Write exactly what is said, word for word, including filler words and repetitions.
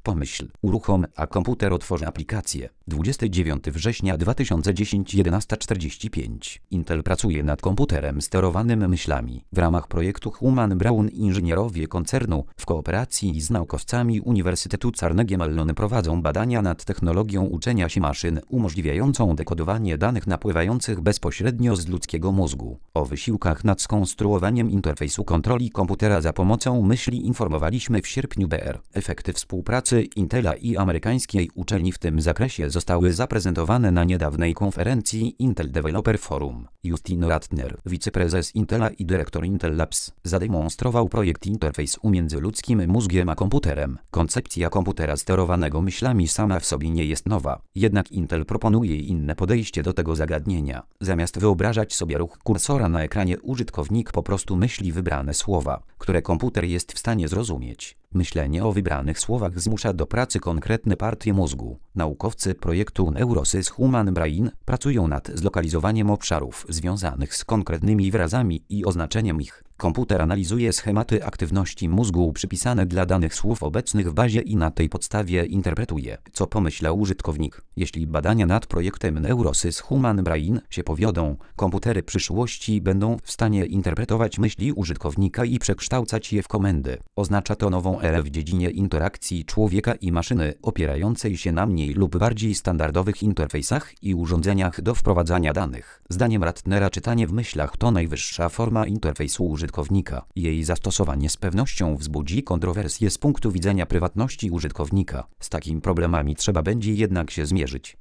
Pomyśl, uruchom, a komputer otworzy aplikację. dwudziestego dziewiątego września dwa tysiące dziesiątego, jedenasta czterdzieści pięć. Intel pracuje nad komputerem sterowanym myślami. W ramach projektu Human Brain inżynierowie koncernu w kooperacji z naukowcami Uniwersytetu Carnegie Mellon prowadzą badania nad technologią uczenia się maszyn umożliwiającą dekodowanie danych napływających bezpośrednio z ludzkiego mózgu. O wysiłkach nad skonstruowaniem interfejsu kontroli komputera za pomocą myśli informowaliśmy w sierpniu B R. Efekty współpracy Intela i amerykańskiej uczelni w tym zakresie zostały zaprezentowane na niedawnej konferencji Intel Developer Forum. Justin Ratner, wiceprezes Intela i dyrektor Intel Labs, zademonstrował projekt interfejsu między ludzkim mózgiem a komputerem. Koncepcja komputera sterowanego myślami sama w sobie nie jest nowa, jednak Intel proponuje inne podejście do tego zagadnienia. Zamiast wyobrażać sobie ruch kursora na ekranie, użytkownik po prostu myśli wybrane słowa, które komputer jest w stanie zrozumieć. Myślenie o wybranych słowach zmusza do pracy konkretne partie mózgu. Naukowcy projektu Neurosys Human Brain pracują nad zlokalizowaniem obszarów związanych z konkretnymi wyrazami i oznaczeniem ich. Komputer analizuje schematy aktywności mózgu przypisane dla danych słów obecnych w bazie i na tej podstawie interpretuje, co pomyślał użytkownik. Jeśli badania nad projektem Neurosys Human Brain się powiodą, komputery przyszłości będą w stanie interpretować myśli użytkownika i przekształcać je w komendy. Oznacza to nową erę w dziedzinie interakcji człowieka i maszyny, opierającej się na mniej lub bardziej standardowych interfejsach i urządzeniach do wprowadzania danych. Zdaniem Ratnera czytanie w myślach to najwyższa forma interfejsu użytkownika. Jej zastosowanie z pewnością wzbudzi kontrowersje z punktu widzenia prywatności użytkownika. Z takimi problemami trzeba będzie jednak się zmierzyć.